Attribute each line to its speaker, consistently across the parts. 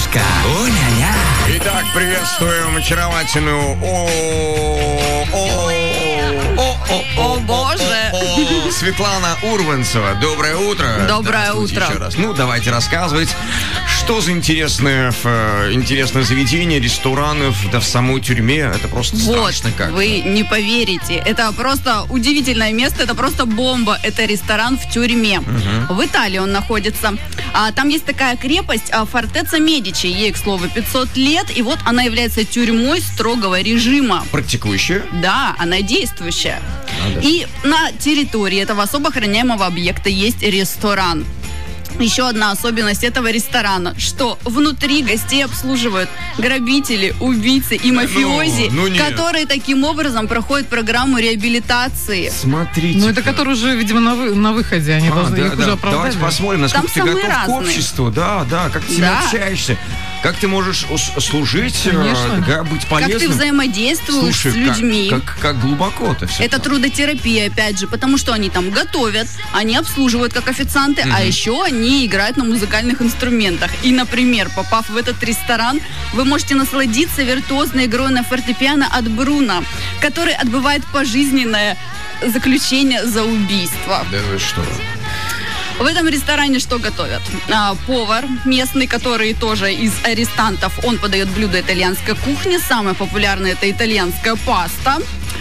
Speaker 1: немножко. О-ля-ля.
Speaker 2: Итак, приветствуем очаровательную...
Speaker 3: О, боже.
Speaker 2: Светлана Урванцева. Доброе утро.
Speaker 3: Доброе утро.
Speaker 2: Еще раз. Ну, давайте рассказывать, что за интересное заведение, ресторанов, да в самой тюрьме. Это просто страшно как.
Speaker 3: Вы не поверите. Это просто удивительное место, это просто бомба. Это ресторан в тюрьме. В Италии он находится. Там есть такая крепость Фортеца Медичи. Ей, к слову, 500 лет. И вот она является тюрьмой строгого режима.
Speaker 2: Практикующая?
Speaker 3: Да, она действующая. И на территории этого особо охраняемого объекта есть ресторан. Еще одна особенность этого ресторана, что внутри гостей обслуживают грабители, убийцы и мафиози, которые таким образом проходят программу реабилитации.
Speaker 2: Смотрите.
Speaker 4: Ну, это которые уже, видимо, на выходе, они должны их уже оправдать.
Speaker 2: Давайте посмотрим, насколько
Speaker 3: там
Speaker 2: ты готов
Speaker 3: разные.
Speaker 2: к обществу, как ты с ним общаешься. Как ты можешь служить, быть полезным?
Speaker 3: Как ты взаимодействуешь с людьми.
Speaker 2: Как глубоко-то все.
Speaker 3: Это трудотерапия, опять же, потому что они там готовят, они обслуживают как официанты, а еще они играют на музыкальных инструментах. И, например, попав в этот ресторан, вы можете насладиться виртуозной игрой на фортепиано от Бруно, который отбывает пожизненное заключение за убийство.
Speaker 2: Да вы что?
Speaker 3: В этом ресторане что готовят? Повар местный, который тоже из арестантов, он подает блюда итальянской кухни. Самое популярное — это итальянская паста.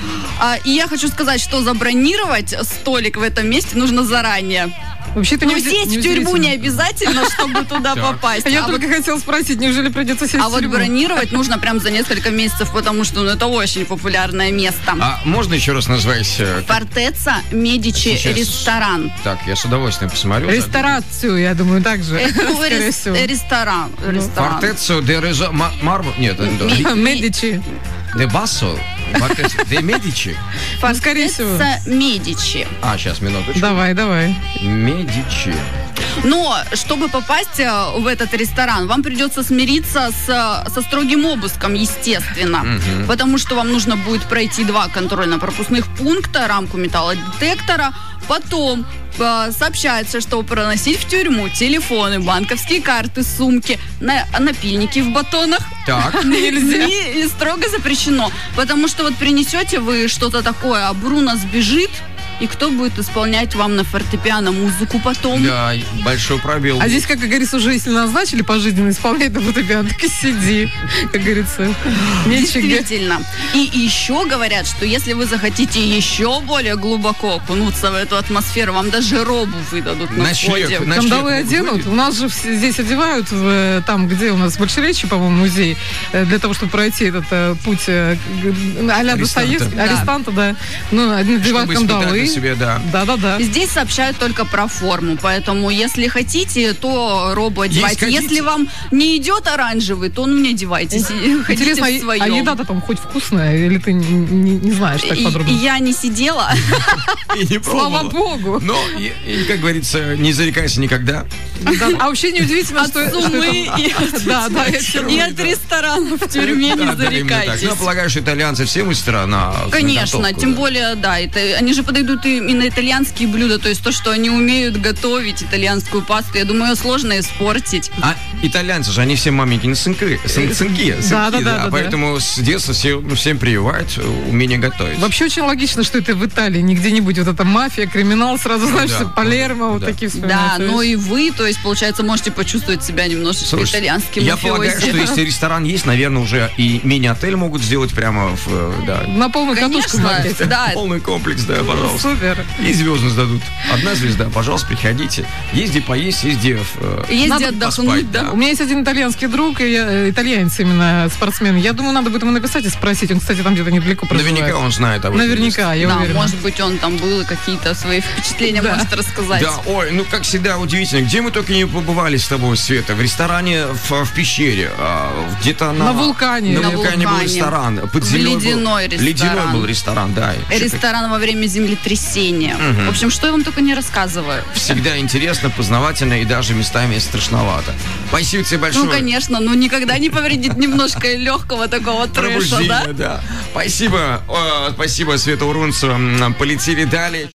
Speaker 3: И я хочу сказать, что забронировать столик в этом месте нужно заранее.
Speaker 4: Вообще-то
Speaker 3: сесть в тюрьму не обязательно, чтобы туда попасть.
Speaker 4: Я только хотела спросить, неужели придется сесть в тюрьму?
Speaker 3: А вот бронировать нужно прям за несколько месяцев, потому что это очень популярное место.
Speaker 2: А можно еще раз назвать?
Speaker 3: Фортеца Медичи ресторан.
Speaker 2: Так, я с удовольствием посмотрю.
Speaker 4: Ресторацию, я думаю, так же.
Speaker 3: Ресторан.
Speaker 2: Фортецу де Резо... Нет,
Speaker 4: Медичи.
Speaker 2: Де Басо. Де Медичи.
Speaker 3: Фортеца Медичи.
Speaker 2: Сейчас, минуточку.
Speaker 4: Давай.
Speaker 2: Медичи.
Speaker 3: Но, чтобы попасть в этот ресторан, вам придется смириться со строгим обыском, естественно. Потому что вам нужно будет пройти 2 контрольно-пропускных пункта, рамку металлодетектора. Потом сообщается, что проносить в тюрьму телефоны, банковские карты, сумки, напильники в батонах нельзя. И строго запрещено. Потому что вот принесете вы что-то такое, а Бруно сбежит, и кто будет исполнять вам на фортепиано музыку потом?
Speaker 2: Да, большой пробел.
Speaker 4: А здесь, как говорится, уже если назначили пожизненно исполнять на фортепиано, так и сиди, как говорится.
Speaker 3: Действительно. И еще говорят, что если вы захотите еще более глубоко окунуться в эту атмосферу, вам даже робу выдадут на входе.
Speaker 4: Кандалы оденут. У нас же здесь одевают, там, где у нас в Большеречи, по-моему, музей, для того, чтобы пройти этот путь а-ля Достоевский, арестанта, да. Надевают кандалы.
Speaker 2: Себе, да.
Speaker 3: Здесь сообщают только про форму, поэтому если хотите, то робу одевайте. Если вам не идет оранжевый, то не одевайтесь.
Speaker 4: Интересно, а еда-то там хоть вкусная, или ты не знаешь так подробно?
Speaker 3: Я не сидела.
Speaker 2: И не пробовала.
Speaker 4: Слава богу.
Speaker 2: Но, как говорится, не зарекайся никогда.
Speaker 4: А вообще неудивительно, что...
Speaker 3: От суммы и от ресторанов в тюрьме не зарекайтесь.
Speaker 2: Я полагаю, что итальянцы все мастера на...
Speaker 3: Конечно, тем более, они же подойдут и на итальянские блюда, то есть то, что они умеют готовить итальянскую пасту, я думаю, ее сложно испортить.
Speaker 2: А итальянцы же, они все маменькины сынки. Да, поэтому с детства всем прививают умение готовить.
Speaker 4: Вообще очень логично, что это в Италии, не где-нибудь вот эта мафия, криминал, сразу знаешь, Палермо, вот такие вспоминаются.
Speaker 3: Да, но и вы, то есть, получается, можете почувствовать себя немножечко итальянским мафиози.
Speaker 2: Я полагаю, что если ресторан есть, наверное, уже и мини-отель могут сделать прямо
Speaker 4: на полную катушку.
Speaker 2: Полный комплекс, да, пожалуйста.
Speaker 4: Супер.
Speaker 2: И звездность дадут. 1 звезда, пожалуйста, приходите. Езди поесть, езди
Speaker 3: отдохнуть, да.
Speaker 4: У меня есть один итальянский друг, итальянец именно, спортсмен. Я думаю, надо будет ему написать и спросить. Он, кстати, там где-то недалеко проживает.
Speaker 2: Наверняка он знает об этом.
Speaker 4: Наверняка, я уверена.
Speaker 3: Может быть, он там был и какие-то свои впечатления может рассказать.
Speaker 2: Да, как всегда, удивительно. Где мы только не побывали с тобой, Света? В ресторане в пещере, где-то
Speaker 4: на вулкане.
Speaker 2: На вулкане был ресторан.
Speaker 3: Ледяной ресторан.
Speaker 2: Ледяной был ресторан, да.
Speaker 3: Ресторан во время землетрясения. В общем, что я вам только не рассказываю.
Speaker 2: Всегда интересно, познавательно и даже местами страшновато. Спасибо тебе большое.
Speaker 3: Конечно, никогда не повредит немножко легкого такого трэша, да?
Speaker 2: Спасибо, Света Урванцева. Полетели далее.